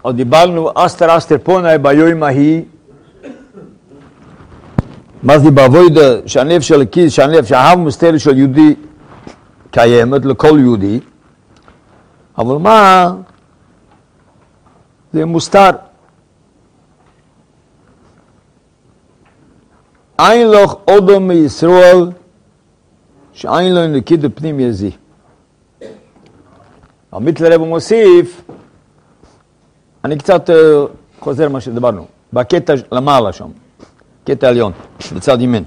עוד דיברנו אסתר פונאי ביום ההיא, מה זה בעבודה שהנפש של הכיס, שהאהבה מוסתרת של יהודי קיימת לכל יהודי, אבל מה? זה מוסתר. אין לך אדם מישראל שאין לו נקידה פנים יזי. המיטלר רב מוסיף, אני קצת חוזר מה שדברנו, בקטע למעלה שם, קטע עליון, בצד ימין.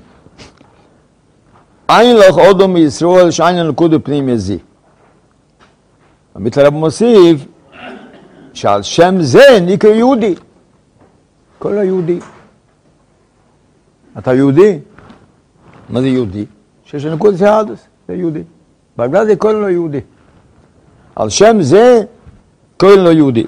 אין לך אדם מישראל שאין לו נקידה פנים יזי. המיטלר רב מוסיף, שעל שם זה נקרא יהודי. כל היהודי. אתה יהודי? מה זה יהודי? שיש נקודת יהדות, זה יהודי. בגלל זה קוראים לו יהודי. על שם זה קוראים לו יהודי.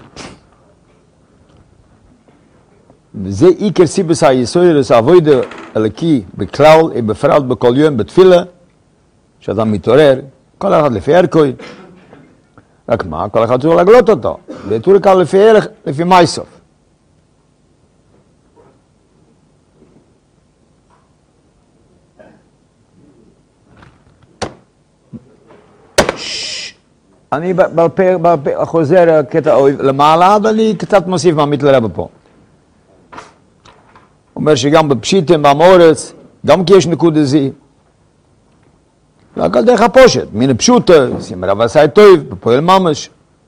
וזה עיקר סיבס היסוד העבודה אלוקי בכלל ובפרט בכל יום בתפילה, שאתה מתעורר, כל אחד לפי ערכוי. רק מה? כל אחד צריך לגלות אותו. ותור כאן לפי ערך, לפי מייסוף. אני בלפה חוזר קטע למעלה, ואני קצת מוסיף מהמיטלר רב פה. אומר שגם בפשיטים, במורץ, גם כי יש נקודה זי. והכל דרך הפושט, מן הפשוטה, שים רב עשי טוב, בפועל ממש.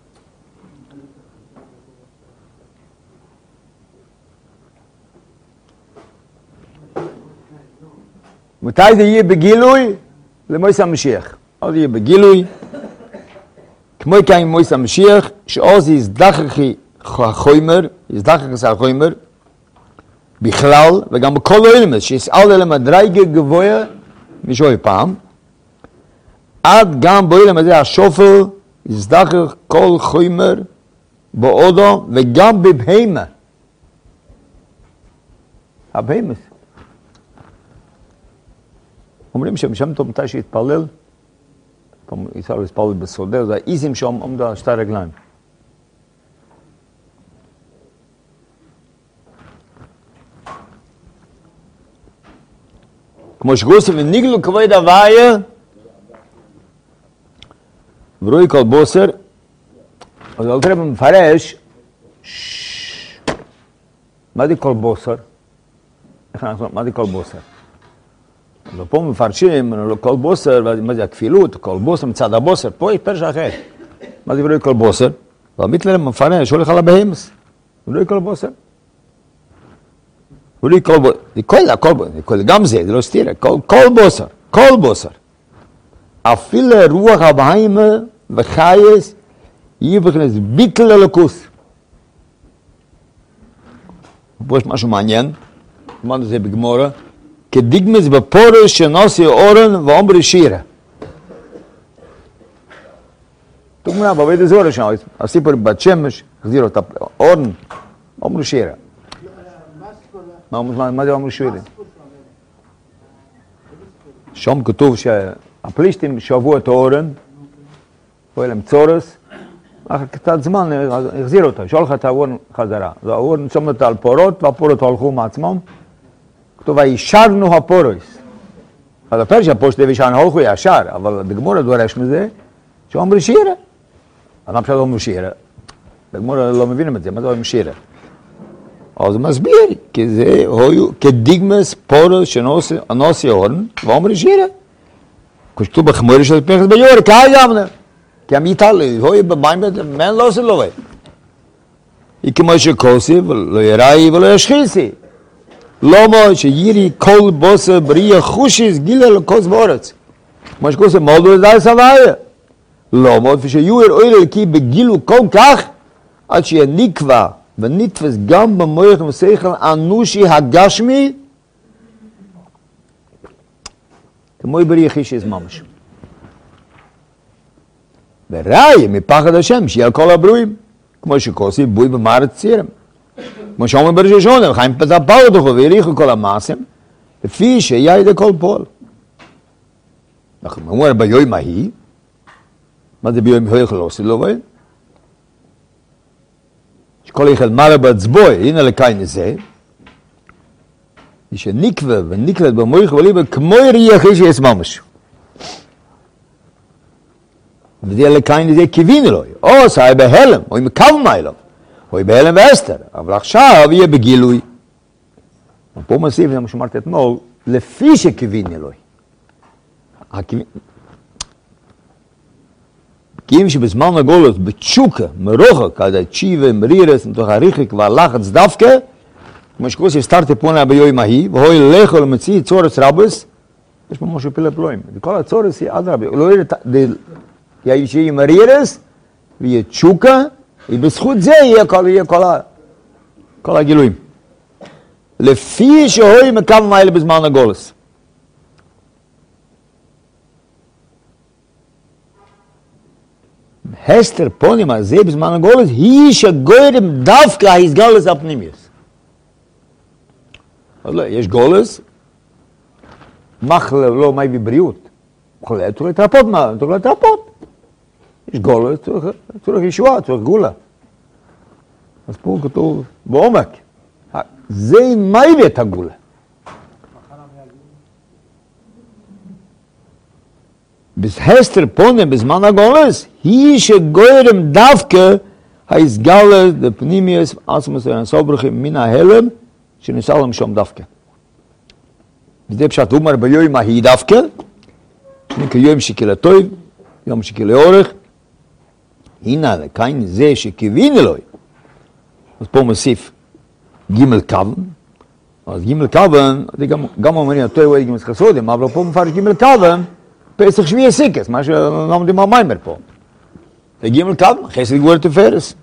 מתי זה יהיה בגילוי? למויס המשיח. אז יהיה בגילוי. כמו כאן מויס המשיח, שעוז יזדחכי החומר, יזדחכי החומר, בכלל, וגם בכל העולמות, שיסעל אלה מדרגה גבוהה, משוי פעם, עד גם בעולם הזה השופל, יזדחך כל חומר, באודו, וגם בבהמה. הבהמה. אומרים שמשם טוב מתי שהתפלל, ישראל להתפלל בסודר, זה האיזים שם עומדו על שתי רגליים. כמו שגוסים וניגלו כבוד הוויה, ורואי כל בוסר, אז אל תראה במפרש, מה זה כל בוסר? מה זה כל בוסר? ופה מפרשים, כל בוסר, מה זה הכפילות, כל בוסר מצד הבוסר, פה יש פרש אחר. מה זה ורואי כל בוסר? והמיטלר מפרש, הולך על הבהמס, ורואי כל בוסר. ורואי כל בוסר, גם זה לא סתירה, כל בוסר. אפילו רוח הבהמה וחייס, יהיה בכנס ביטל אלוקוס. פה יש משהו מעניין, אמרנו זה בגמורה, כדיגמס בפורש שנוסי אורן ואומרי שירה. תגמרה, בבית הזורה שם, הסיפור בת שמש, החזירו את האורן, אומרי שירה. מה זה אומרי שירה? שם כתוב שהפלישתים שבו את האורן, פה אליהם צורס, אחר קצת זמן החזירו אותו, שואל לך את האורן חזרה. האורן שם אותה על פורות, והפורות הלכו מעצמם. כתוב, הישרנו הפורוס. אז הפרש הפושט וישרנו הולכו ישר, אבל בגמורה דורש מזה, שאומרי שירה. אז למה אומרי שירה? בגמורה לא מבינים את זה, מה זה אומרי שירה? אז הוא מסביר, כי זה כדיגמס פורוס שנוסי אורן, ואומרי שירה. כתוב בחמורי של פנחס ביור, כאי גמנה. כי המיטל, הוא במים, מן לא עושה לו. היא כמו שכוסי, ולא יראי ולא ישחיסי. למה שירי כל בוסר בריאה חושיס גילה לכוס באורץ. כמו שכוסי מולדו לזי סבאיה. למה? ושיוער אוהל אלקי בגילו כל כך, עד שיהיה נקבע ונתפס גם במוח ובשכל אנושי הגשמי, כמו בריאה חישיס ממש. וראי מפחד השם שיהיה על כל הברואים, כמו שכוסי בוי במארץ צירם. כמו שאומרים בראש השונה, וחיים פתפאו אותו והריחו כל המעשים, לפי שיהיה ידי כל פועל. אנחנו אומרים ביום ההיא, מה זה ביום ההיא לא עושה לו בהם? כל אחד מראה בהצבוי, הנה לקיין זה, שנקווה ונקלט במויך וליבה כמו יריח איש יש ממש. וזה לקיין זה כיווין אלוהי, או סי בהלם, או עם קו מיילוב, או בהלם ואסתר, אבל עכשיו יהיה בגילוי. פה מוסיף, זה מה שאמרתי אתמול, לפי שכיווין אלוהי. כי אם שבזמן הגולות, בתשוקה, מרוחק, עד הצ'יבה, מרירס, מתוך הריחק והלחץ דווקא, כמו שקורא שסתרתי פונה ביוי מהי, והוא ילך ולמציא צורס רבס, יש פה משהו פילה פלואים. כל הצורס היא עד רבי. לא יהיה שיהיה מרירס, ויהיה תשוקה, ובזכות זה יהיה כל הגילויים. לפי שהוא מקו מיילה בזמן הגולס. הסתר פונים הזה בזמן הגולס, היא שגוירים דווקא ההסגלס הפנימיוס. אז לא, יש גולס, מחלה לא מי בבריאות. מחלה צריך להתרפות מה? צריך להתרפות. יש גולס, צריך ישועה, צריך גולה. אז פה כתוב בעומק. זה מה הביא את הגולה. בהסתר פונים בזמן הגולס, היא שגוירים דווקא ההסגלס בפנימיוס עצמוס והסוברכים מן ההלם, שניסה להם שם דווקא. וזה פשוט אומר ביום מהי דווקא, נקרא יום שקילה טוב, יום שקילה אורך, הנה לקיין זה שכיווין אלוהי. אז פה מוסיף ג' כוון, אז ג' כוון, גם אומרים הטוב הוא ג' חסודים, אבל פה מפרש ג' כוון, פסח שביעי סיקס, מה שלומדים המיימר פה. זה ג' כוון, חסד גבורת תפארס.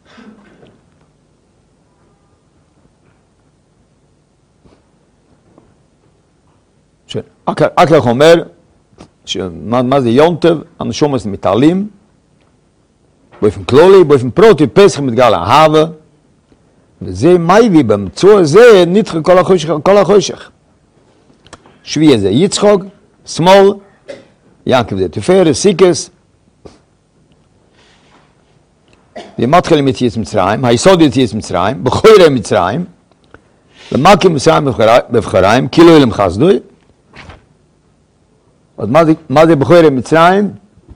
אקלך אומר, מה זה יונטב, אנשים מתעלים, באופן כלולי, באופן פרוטי, פסח מתגל אהבה, וזה מה הביא במצוא הזה, נדחה כל החושך. שביעי זה יצחוק, שמאל, יעקב זה תפארס, סיקס, ומתחילים יציאת מצרים, היסוד יציאת מצרים, בחוירי מצרים, למקים מצרים בבחריים, כאילו אילם חסדוי, אז מה זה בחוירי מצרים?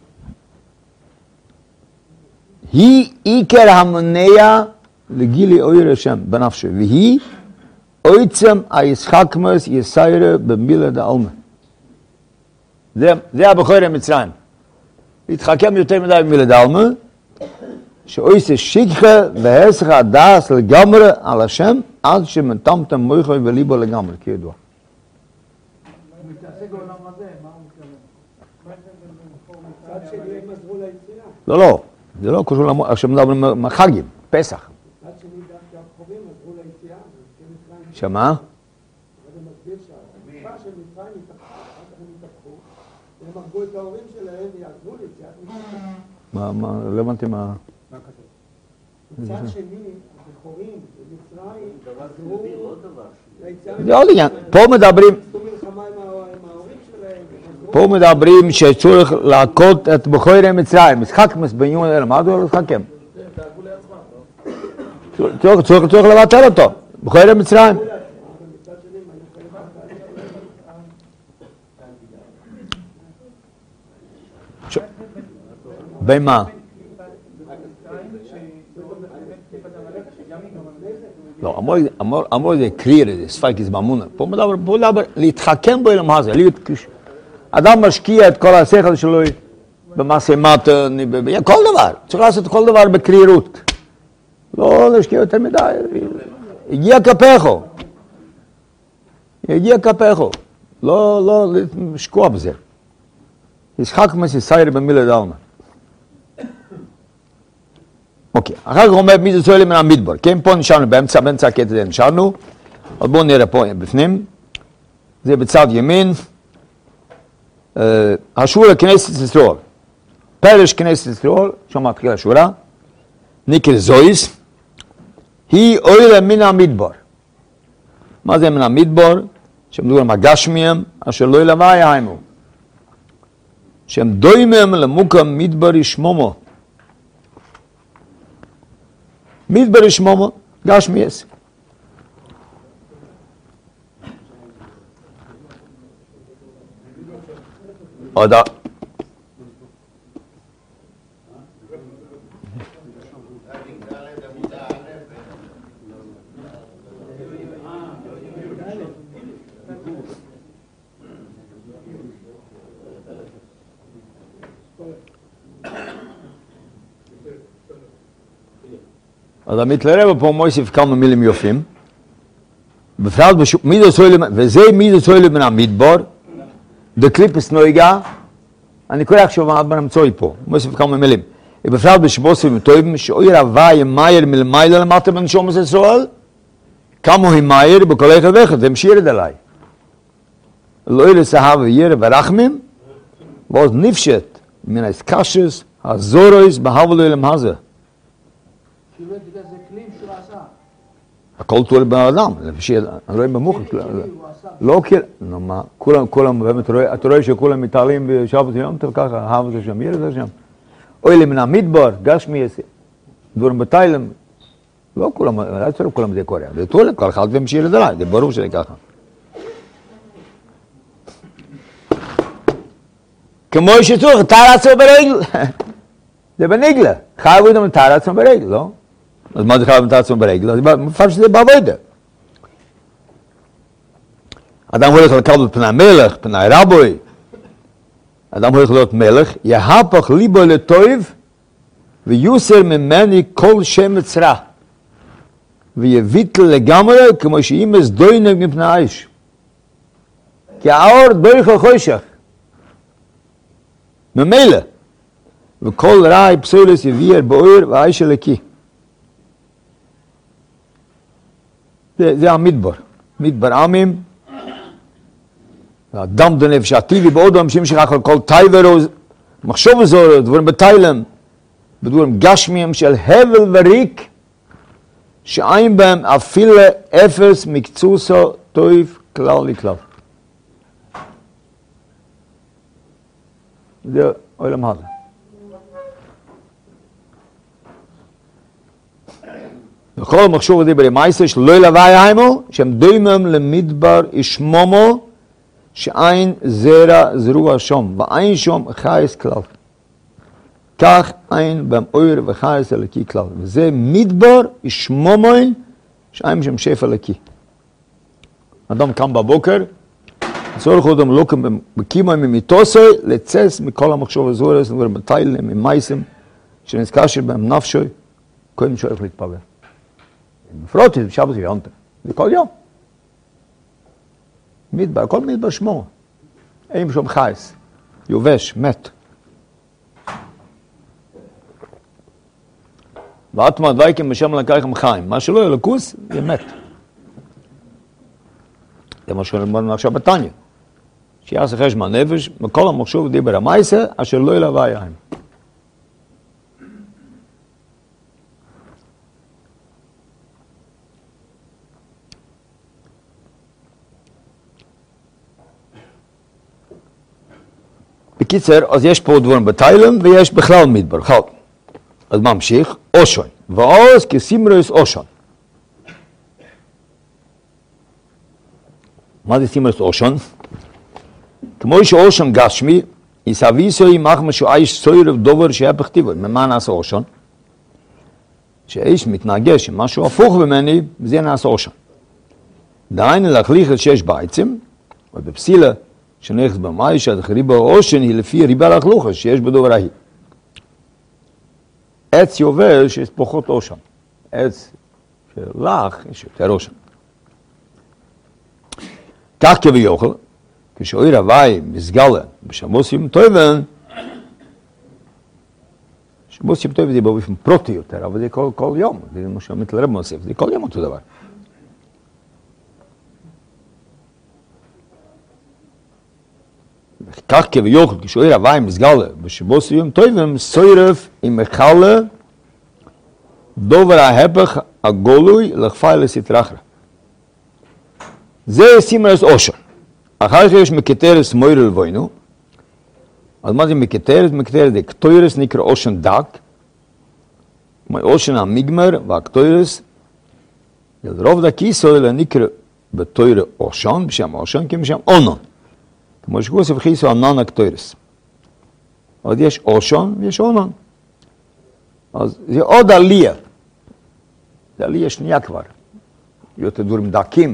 היא עיקר המונע לגילי אויר השם בנפשו, והיא עוצם הישחקמוס יסיירה במילה דעלמה. זה הבחוירי מצרים. להתחכם יותר מדי במילה דעלמה, שאויסה שיקחה והסך הדס לגמרי על השם, עד שמטמטם מויכוי וליבו לגמרי, כידוע. לא, זה לא קשור למועד, עכשיו מדברים מחגים, פסח. שמה? מה, לא הבנתי מה... מצד שני, הבחורים במצרים, זה עוד עניין, פה מדברים שצורך להכות את בחורי מצרים, משחק מסבניון אלה, מה זה לא לשחקם? צריך לבטל אותו, בחורי מצרים. במה? לא, אמרו זה קריר, זה ספייקיס באמונה. פה מדבר להתחכם בו אלם הזה, אדם משקיע את כל השכל שלו במעשה מטה, כל דבר, צריך לעשות כל דבר בקרירות. לא להשקיע יותר מדי, יגיע כפכו. לא לשקוע בזה. ישחק מסייר במילה דלמה. אוקיי, אחר כך אומר מי זה צועל מן המדבר, כן, פה נשארנו באמצע הקטע הזה נשארנו, אז בואו נראה פה בפנים, זה בצד ימין, השורה כנסת ישראל, פרש כנסת ישראל, שם מתחילה השורה, נקרא זויס, היא אוילה מן המדבר. מה זה מן המדבר? שמדובר הגשמיהם, אשר לא ילמי היימו, שהם דוימם למוקם מדבר ישמומו, מדבר שמומו, גשמיאס. עוד אז המתלרב פה מוסיף כמה מילים יופים. בפרט וזה מידה סוילה מן המדבר, דקליפס נויגה, אני קורא עכשיו מה נמצואי פה, מוסיף כמה מילים. בפרט בשבוסים וטובים, שאויר הוואי מאיר מלמיילה למטה בנשומס ישראל, כמה הוא מאיר בכל אחד ואחד, הם שירד עליי. לא יראה סהב וירא ורחמים, ואז נפשט מן הסקשס, הזורויס, בהבלו אלם הזה. הכל תורי בן אדם, אני רואה במוחק, לא כאילו, נו מה, כולם, באמת, אתה רואה שכולם מתעלים בשבת יום, טוב ככה, אהב את זה שם, ירד את זה שם. אוי לי מן המדבר, גשמי, דברים בתיילם, לא כולם, אני לא כולם זה קורה, זה תורי, כל אחד והם שירד עליי, זה ברור שזה ככה. כמו שצריך, תאר עצמו ברגל, זה בנגלה, חייבו אותם תאר עצמו ברגל, לא? אז מה זה חייב לתת עצמו ברגל? אז מפרש שזה בעבודה. אדם הולך לקבל פני מלך, פני רבוי. אדם הולך להיות מלך, יהפך ליבו לטוב, ויוסר ממני כל שמץ רע. ויביטל לגמרי, כמו שאימס דוינג מפני האש. כי האור דויך לחושך. ממילא. וכל רע פסולס יביר באור והאש אלוקי. זה המדבר, מדבר עמים, הדם דנפש הטבעי באודם שימשך אחר כל טייברו, מחשוב זורו, דברים בתיילם, בדברים גשמיים של הבל וריק, שאין בהם אפילו אפס מקצוסו טוב כלל לכלל. זה עולם הזה. וכל מחשוב דיברי מייסר שלא ילווי היימו, שהם דוימם למדבר ישמומו, שאין זרע זרוע שום, ואין שום חייס כלל. כך אין בהם אויר וחייס אלוקי כלל. וזה מדבר ישמומוין, שאין שם שפע אלוקי. אדם קם בבוקר, צורך אדם לוקם בקימו ממיתוסי, לצס מכל המחשוב הזורס, נגבר בתיילם, ממייסם, שנזכשר בהם נפשוי, קודם שואף להתפבר. בפרוט זה בשבת ויונטה, זה כל יום. מדבר, כל מדבר שמו. אין שום חייס, יובש, מת. ואתמה דוויקים בשם לקחם חיים. מה שלא ילקוס, זה מת. זה מה שאומרנו עכשיו בתניא. שיעשה חשבון נפש, מכל המחשוב דיבר המייסה, אשר לא ילווה יין. בקיצר, אז יש פה דברים בתיילם ויש בכלל מדבר. אז ממשיך, אושון. ועוז כסימרוס אושון. מה זה סימרוס אושון? כמו שאושון גשמי, יסביסו ימח משהו איש סוירב דובר שהפך טבעו. ממה נעשה אושון? שאיש מתנגש עם משהו הפוך ממני, וזה נעשה אושון. דהיינו להחליך את 6 ביצים, ובפסילה, שנכס במאי שהריבה האושן היא לפי ריבה להחלוכה שיש בדובר ההיא. עץ יובל שיש פחות אושן. עץ שלך יש יותר אושן. כך כביוכל, כשאויר הוואי מסגלה בשמוסים טויבן, שמוסים טויבן זה באופן פרוטי יותר, אבל זה כל יום. זה מה שהמתלרב מוסיף, זה כל יום אותו דבר. כך כביוכל, כשאויר הוואי מסגלה בשמוסים טויבן, סוירף עם מחלה דובר ההפך הגולוי לחפאילס יתרחרה. זה סימרס אושן. אחר כך יש מקטרס מוירל ווינו. אז מה זה מקטרס? מקטרס זה קטוירס נקרא אושן דק. אושן המגמר והקטוירס, רוב דקיסו לנקרא בתוירה אושן, בשם אושן, כי בשם אונון. כמו שכוסף חיסו ענן הקטוירס. עוד יש אושן ויש אונון. אז זה עוד עלייה. זה עלייה שנייה כבר. יותר דברים דקים.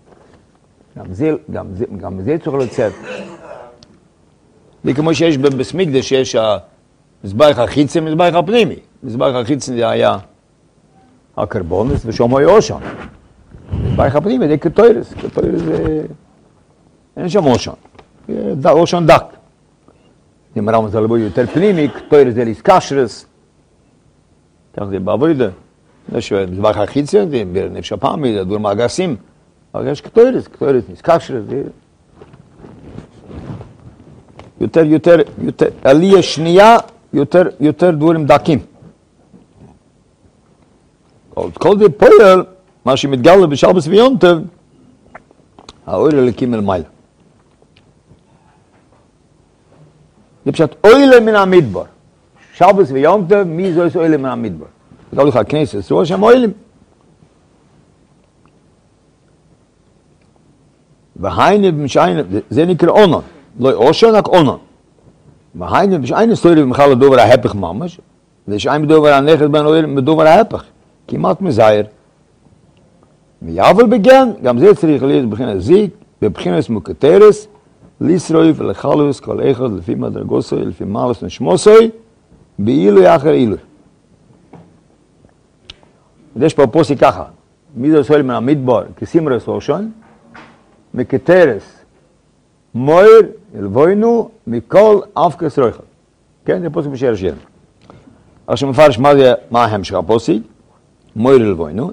גם זה צריך לצאת. וכמו שיש בסמיקדש, שיש המזבח החיצי ומזבח הפנימי. מזבח החיצי זה היה הקרבונס ושם היה אושן. מזבח הפנימי זה קטוירס. קטוירס זה... אין שם אושן. אושן דק. אם הרמב"ם זה לבוא יותר פנימי, קטוירס זה ליסקשרס. כך זה בעבודה. יש מזבח החיצי, זה נפש הפעמי, זה דור מהגסים. אבל יש קטוירס, ליסקשרס. יותר, עלייה שנייה, יותר דברים דקים. כל זה פועל, מה שמתגלה בשלבס ויונטב, האור אלוקים אל מעלה. זה פשוט אוילה מן המדבר. שלבס ויונטב, מי זו אוילה מן המדבר? תקראו לך הכנסת, זו שם אוילים. והיינה במשיינה, זה נקרא אונון. לא אושן, רק אונון. והיינה במשיינה סטוירי במחל לדובר ההפך ממש, ושאין בדובר הנכד בין אוילים בדובר ההפך. כמעט מזהיר. מיבל בגן, גם זה צריך להיות בבחינת זיק, בבחינת מוקטרס, לישרוי ולחלוס כל אחד לפי מדרגוסוי, לפי מעלוס נשמוסוי, באילוי אחר אילוי. יש פה פוסי ככה, מי זה עושה לי מן המדבר, כסימרס אושן, מקטרס, מויר, אלבוינו, מכל אבקס רויכל. כן, זה פוסי בשיר השיר. עכשיו מפרש מה המשך הפוסי, מויר אלבוינו.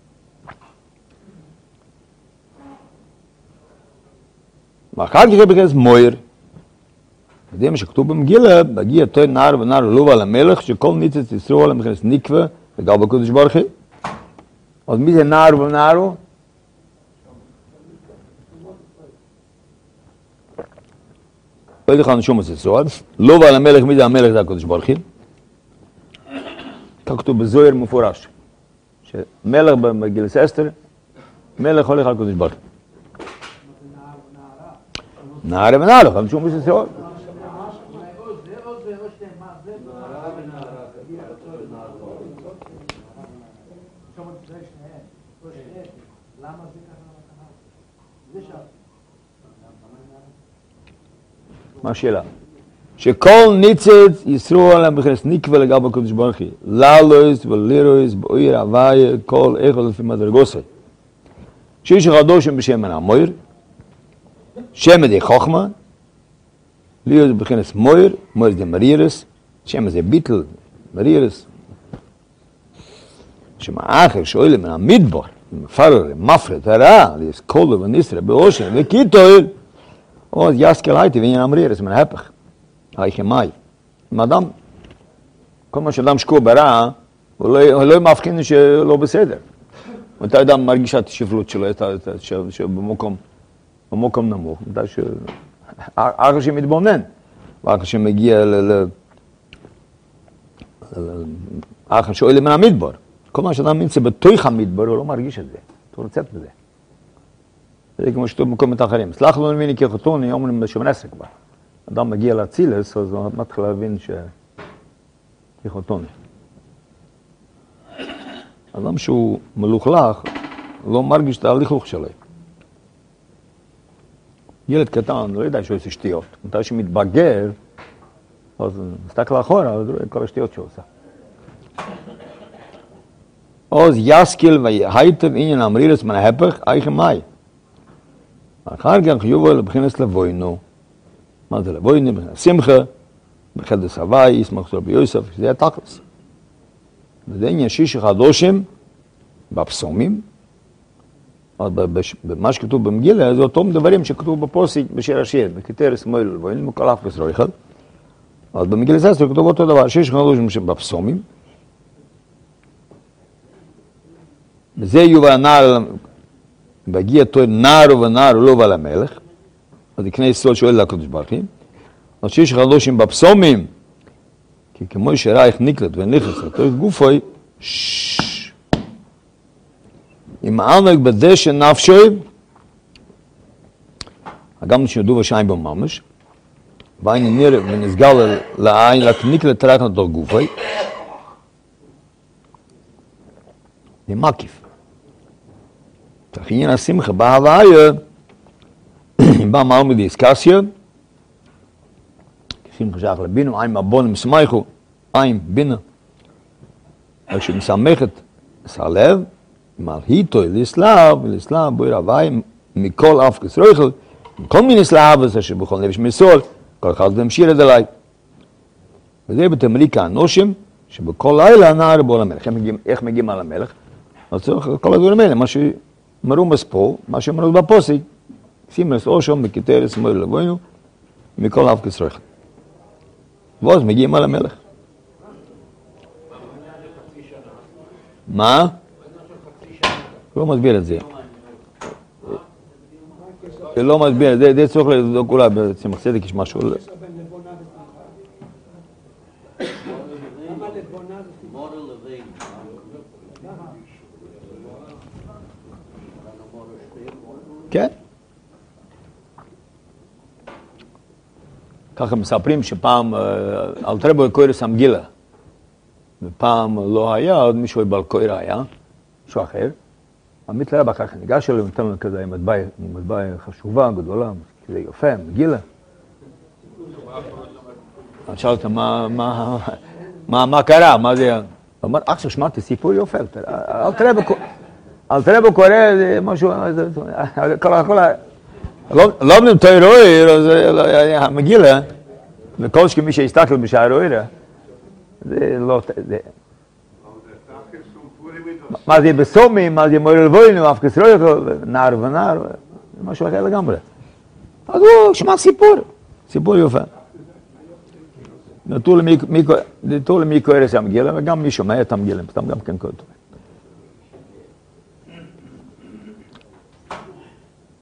ואחר כך בכנס מויר. זה מה שכתוב במגילה, בגיע תוי נער ונער לובה למלך, שכל ניצץ ישרו עליהם בכנס נקווה, וגל בקודש ברוך הוא. אז מי זה נער ונערו? לא יודע לך נשום את ישרועל. לובה על המלך, מי זה המלך? זה הקודש ברוך הוא. כך כתוב בזוהר מפורש. שמלך בגילס אסתר, מלך הולך על קודש ברוך הוא. נער ונער, אבל שום מסע סיור. מה השאלה? שכל ניצץ ישרו עליהם בכנס נקווה לגבי הקודש ברוך הוא. ללויס ולירויס באויר הוויה כל אחד לפי מדרגוסי. שיש חדושם בשם מן המויר, שם זה חוכמה, להיות בכנס מויר, מויר זה מרירס, שם זה ביטל, מרירס. שמאחר שואלה מן המדבר, מפרר, מפרד, הרע, ליס קולו וניסרה באושן וקיטויר, אז יסקל הייתי ועניין המרירס מן ההפך. הייכם מאי. אם אדם, כל מה שאדם שקוע ברע, הוא לא מבחין שלא בסדר. מתי אדם מרגיש את השפלות שלו, במקום נמוך, מתי אחר שמתבונן, ואחר שמגיע אחר שואל מן המדבר. כל מה שאדם נמצא בתוך המדבר, הוא לא מרגיש את זה, הוא רוצה את זה. זה כמו שטוב במקומות אחרים. סלח לו נביני כחותוני, אומרים בשם נסק בה. אדם מגיע להצילס, אז הוא מתחיל להבין כחותוני. אדם שהוא מלוכלך, לא מרגיש את הלכלוך שלו. ילד קטן, לא יודע שהוא עושה שטויות. מתי שמתבגר, אז מסתכל אחורה, אז רואה כל השטויות שהוא עושה. אז יסקיל והייטב עניין המרירס מן ההפך, אייכם מאי. אחר כך יובל לבחינס לבוינו. מה זה לבוינו? בבחינס שמחה, בחדש הוואי, ישמח סור ביוסף, זה התכלס. וזה עניין שיש חדושים בפסומים, במה שכתוב במגילה, זה אותם דברים שכתוב בפוסק בשיר השיר, בקטרס מויל לבוינו, מכל אף בסרויכל. אז במגילה זה כתוב אותו דבר, שיש חדושים בפסומים, וזה יובל הנער, בהגיע תואר נער ונער לא בא למלך, אז יקנה ישראל שואל לקדוש ברוך הוא, אז שיש חדושים בפסומים, כי כמו שראה איך נקלט ונכנס לתוך גופוי, אם הענג בדשא נפשי, גם שידעו ושיים בו ממש, ואין נראה ונסגל לעין, לתניק לטרח נתור גופי, זה מקיף. תחיין השמחה בהוויה, בא מעלמא דיסקסיה, שמחה שייך לבינו, עין מבונים שמחו, עין בינה, אבל כשמשמחת את הלב, מלהיטו לסלב, ולסלב בויר הוואי, מכל אף כסרויכל, מכל מיני סלאבס, אשר בכל נפש מסול, כל אחד להמשיך את אליי. וזה בתמליק האנושים, שבכל לילה נער בו למלך. איך מגיעים על המלך? אז צריך כל הדברים האלה, מה שאמרו מספור, מה שאמרו בפוסק, סימרס אושום, בכתרס, מויר לבוינו, מכל אף כסרויכל. ואז מגיעים על המלך. מה? לא מסביר את זה. זה לא מסביר, זה צריך לבדוק אולי בצמח צדק יש משהו. כן. ככה מספרים שפעם אלתר רבי קוירס המגילה, ופעם לא היה, עוד מישהו בלקויר היה, מישהו אחר. עמית לרב אחר כך ניגש אליו, נתן לו כזה מטבע חשובה, גדולה, כזה יפה, מגילה. אני שאל אותה, מה קרה? מה זה? הוא אמר, עכשיו שמעתי סיפור יופי, אלתר רבי קורא משהו, לא בנים תוירוי, המגילה, וכל שכמי שהסתכל בשערוירה, זה לא... מה זה בסומי, מה זה מויר לבוינו, אף כסרויכל, נער ונער, זה משהו אחר לגמרי. אז הוא שמע סיפור יופה. נתנו למי קורא את המגילה, וגם מי שומע את המגילה, סתם גם כן קודם.